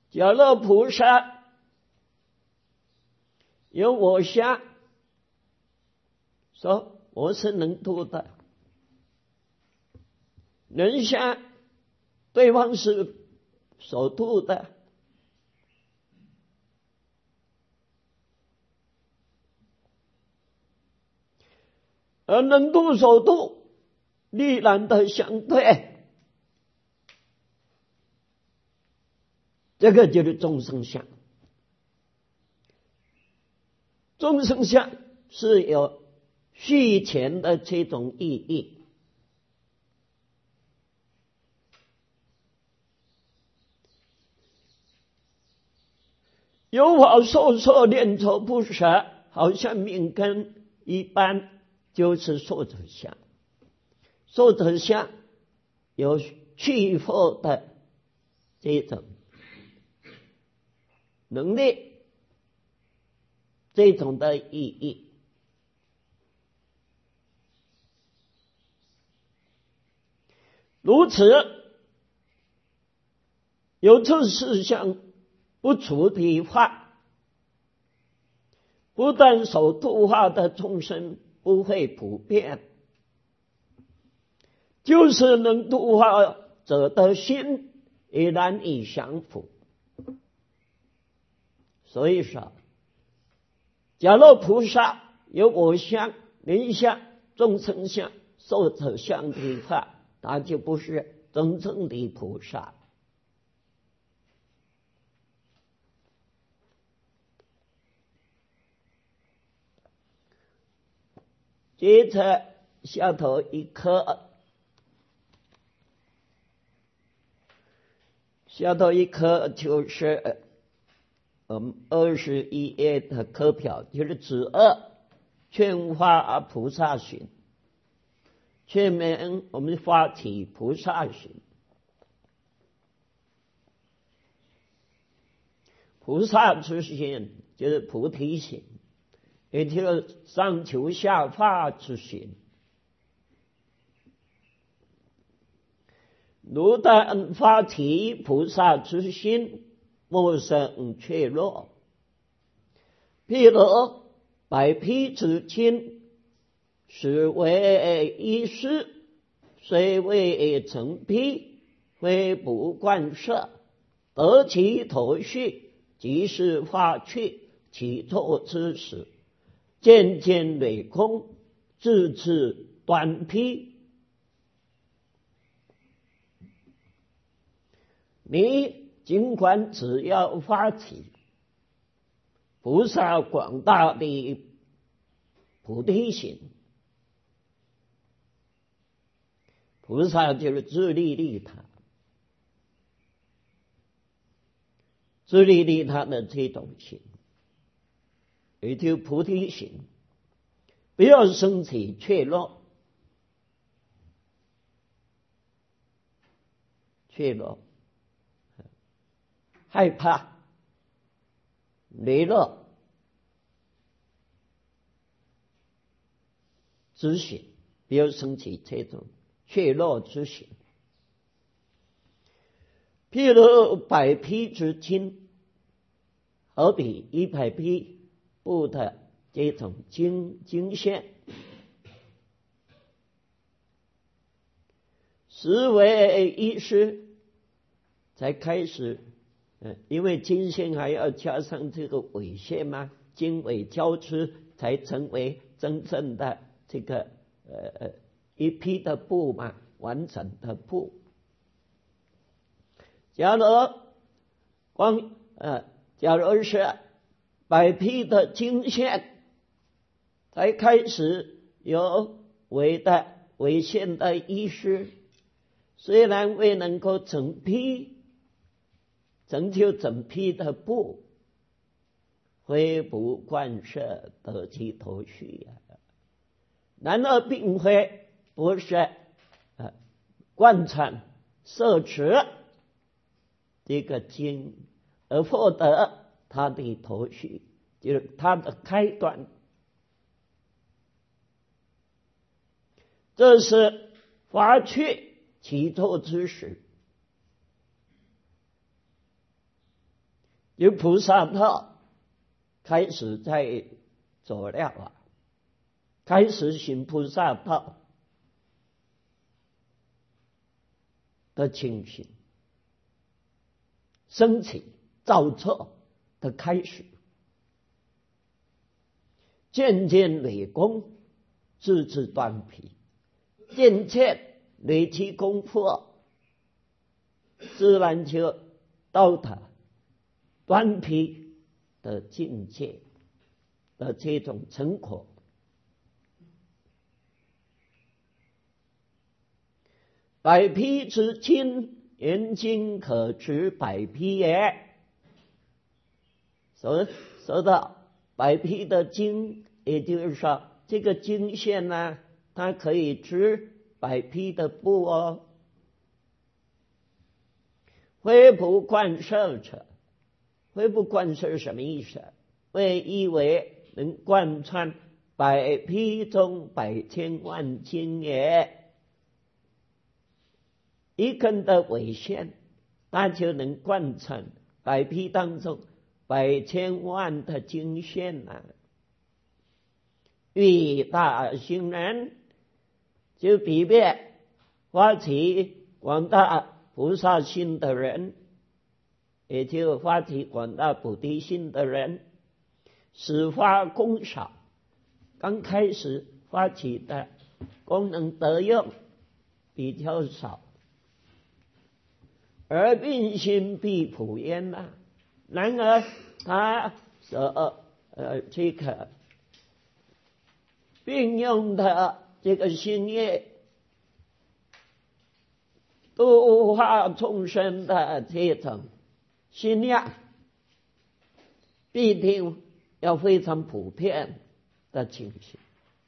假若菩萨有我相，说我是能度的，人相对方是所度的，而能度所度必然的相对，这个就是众生相。众生相是有续前的这种意义。有法受受念头不舍，好像命根一般，就是受者相。受者相有去惑的这种能力，这种的意义。如此，有这四项不除的话，不但所度化的众生不会普遍，就是能度化者的心也难以降伏。所以说，假若菩萨有我相、人相、众生相、寿者相的话，那就不是真正的菩萨。接着下头一课，就是21页的课表，就是指二劝化菩萨行，劝勉我们发起菩萨行。菩萨之行就是菩提行，也就是上求下化之行。如但发起菩萨之心，莫生怯弱。譬如百匹之轻，实为一师，虽未成匹，非不惯摄，得其头绪，即是化去，起错之时，渐渐累空，自至端披。你尽管只要发起菩萨广大的菩提心，菩萨就是自利利他，自利利他的这种心，也就菩提心，不要升起怯弱，害怕、累弱之心，不要升起这种怯弱之心。譬如百匹之轻，好比100匹布的这种经线，实为一师，才开始。因为经线还要加上这个纬线嘛，经纬交织才成为真正的这个一匹的布嘛，完整的布。假如是百匹的经线，才开始有纬线的意识，虽然未能够成就整匹的布，非不惯摄，得其头绪呀。然而并非不是贯穿摄持这个经，而获得他的头绪，就是他的开端。这是发去起错之时， 有菩萨道开始在走了啊，开始行菩萨道的情形升起造作的开始，渐渐累功，直至断皮，渐渐累积功夫，自然就到达断皮的境界的这种成果。百匹之精，言精可知百匹也。说到百匹的精，也就是说这个经线呢，它可以知百匹的布哦。恢不贯彻者，恢不贯彻是什么意思？会以为能贯穿百匹中百千万经也。一根的尾线，它就能贯穿百匹当中百千万的经线啊。欲大行人，就比别发起广大菩萨心的人，也就发起广大菩提心的人，始发功少，刚开始发起的功能得用比较少，而并心必普焉呐。然而他这个运用的这个心业，度化众生的这种心量，必定要非常普遍的情形。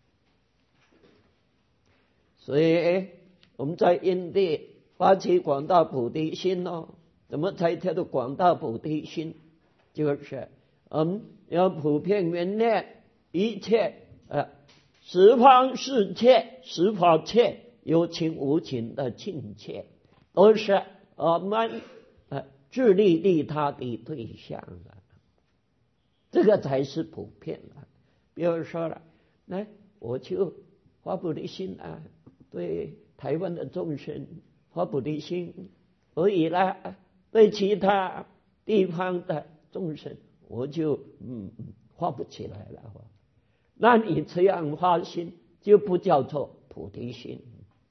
所以我们在因地发起广大菩提心哦，怎么才叫做广大菩提心？就是要普遍原谅一切十方世界、十法界有情无情的境界，都是我们自利利他的对象啊，这个才是普遍啊。比如说了，来我就发菩提心啊，对台湾的众生发菩提心，所以呢，对其他地方的众生我就发不起来了。那你这样发心就不叫做菩提心，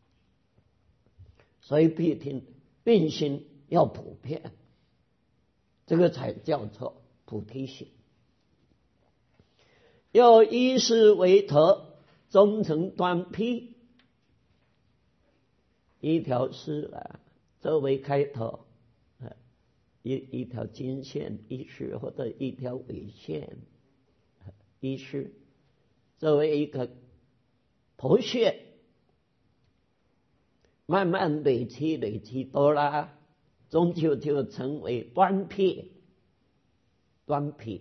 所以必定并心要普遍，这个才叫做菩提心。要以是为头，终成断披。一条丝啊，作为开头，一条经线，一丝或者一条尾线，一丝作为一个头线，慢慢累积多了，终究就成为断披。断披。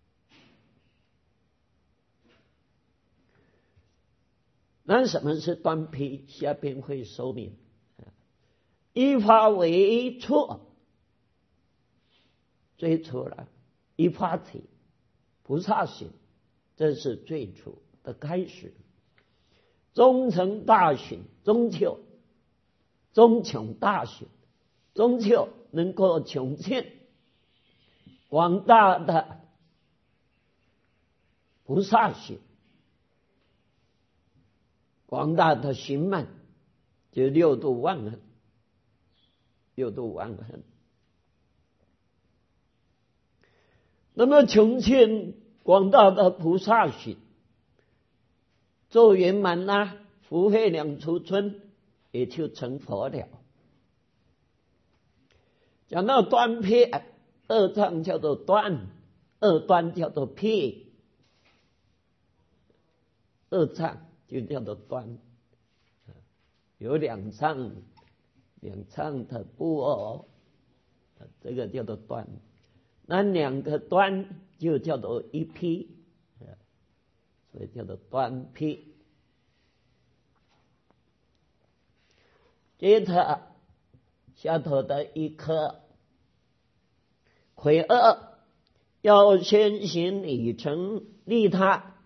那什么是断披？下边会说明。依法为初，最初了，依法体菩萨行，这是最初的开始。终成大行，终究终穷大行，终究能够穷尽广大的菩萨行，广大的行门，就六度万恒。六度万恒，那么穷尽广大的菩萨行，做圆满啦，福慧两处春，也就成佛了。讲到断披，二障叫做断，二端叫做披，二障就叫做断，有两障。两障的布哦，这个叫做断，那两个端就叫做一披，所以叫做断披。接着下头的一颗魁二要先行以诚利他，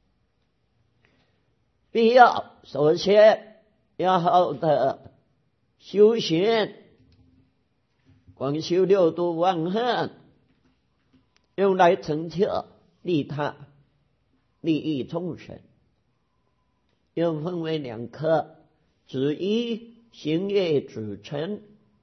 必要首先要好的修行，广修六度万行，用来成就利他，利益众生。又分为两科，子一行业子成。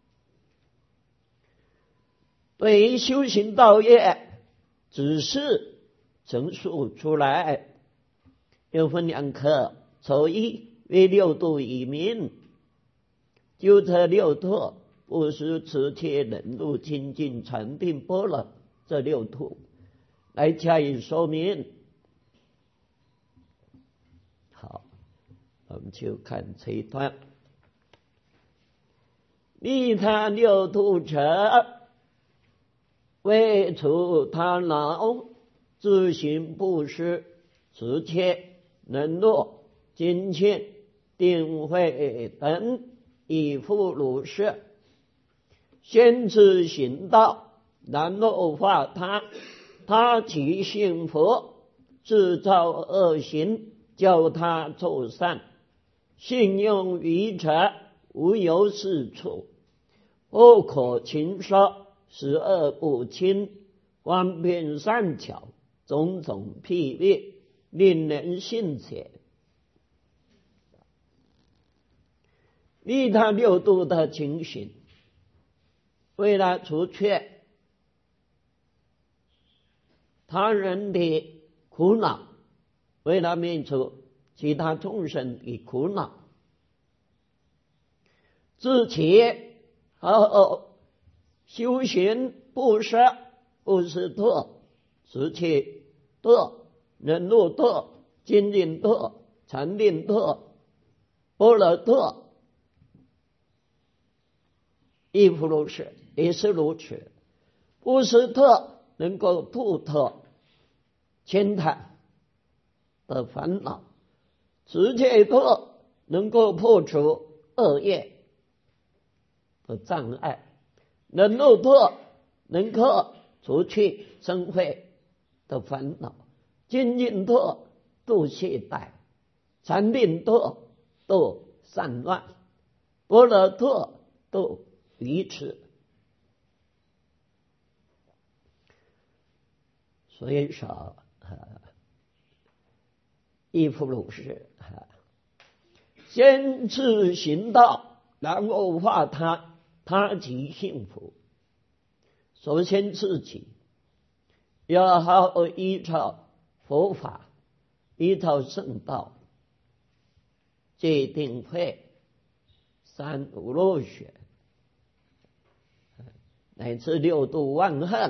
对于修行道业只是陈述出来，又分两科，首一为六度以明，就这六度，布施、持戒、忍辱、精进、禅定、般若这六度来加以说明。好，我们就看这一段。利他六度者，为除他恼，自行布施、持戒、忍辱、精进、定慧等，以复如是。先知行道，然后化他，他即信佛，制造恶行，教他作善。信用愚者，无有是处，不可轻说，十恶不侵，方便善巧，种种譬喻，令人信解。利他六度的情形，为了除却他人的苦恼，为了免除其他众生的苦恼，自己好修行布施，布施度、持戒度、忍辱度、精进度、禅定度、般若度，亦复如是，也是如此。布施度能够度脱千贪的烦恼，持戒度能够破除恶业的障碍，忍辱度能够除去嗔恚的烦恼，精进度度懈怠，禅定度度散乱，般若度度愚痴。所以说亦复如是。先自行道，然后化他，他即幸福。首先自己要好好依照佛法，依照圣道，戒定慧、三无漏学，乃至六度万行，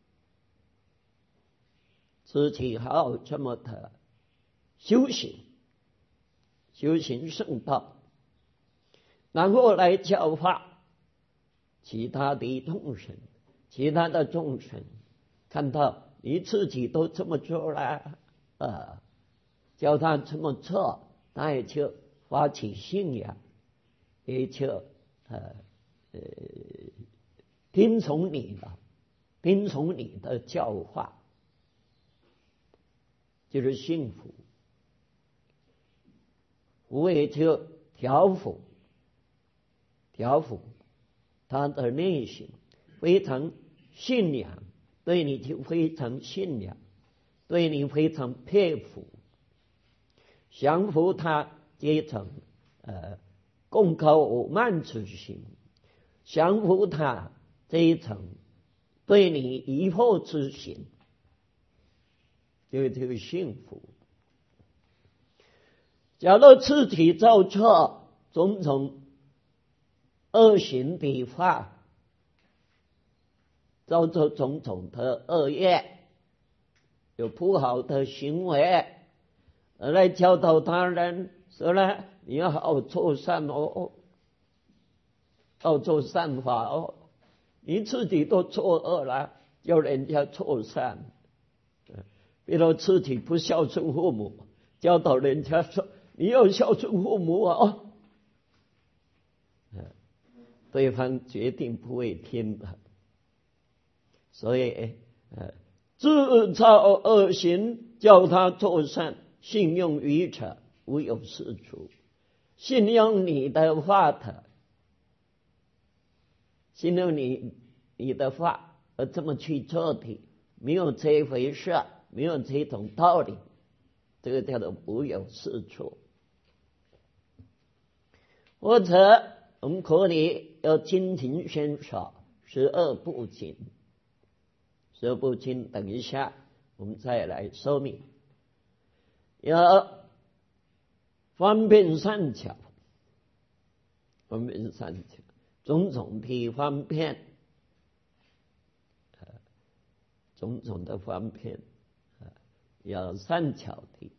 自己好好这么的修行，修行圣道，然后来教化其他的众生。其他的众生看到你自己都这么做了，叫他这么做，他也就发起信仰，也就听从你了，听从你的教化，就是幸福。我也就调伏他的内心，非常信仰，对你就非常信仰，对你非常佩服，降服他这种贡高傲慢之心，降服他这一种对你疑惑之心，就幸福。假如自己造错种种恶行的话，造作种种的恶业，有不好的行为，而来教导他人说呢，你要好好做善哦，要做善法哦，你自己都作恶了，叫人家做善。比如自己不孝顺父母，教导人家说你要孝顺父母啊，对方决定不会听的。所以自造恶行，叫他作善，信用愚者无有是处。信用你的话的，信用你的话而这么去做的，没有这回事，没有这种道理，这个叫做无有是处。或者我们可以要精勤宣说十恶不勤。十恶不勤等一下我们再来说明。要方便善巧，方便善巧，种种的方便，种种的方便，要善巧的。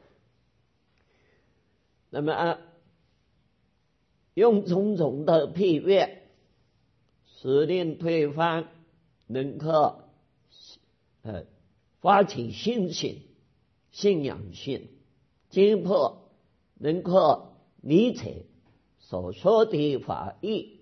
那么用种种的譬喻，使令对方能够发起信心、信仰心，进一步能够理解所说的法义，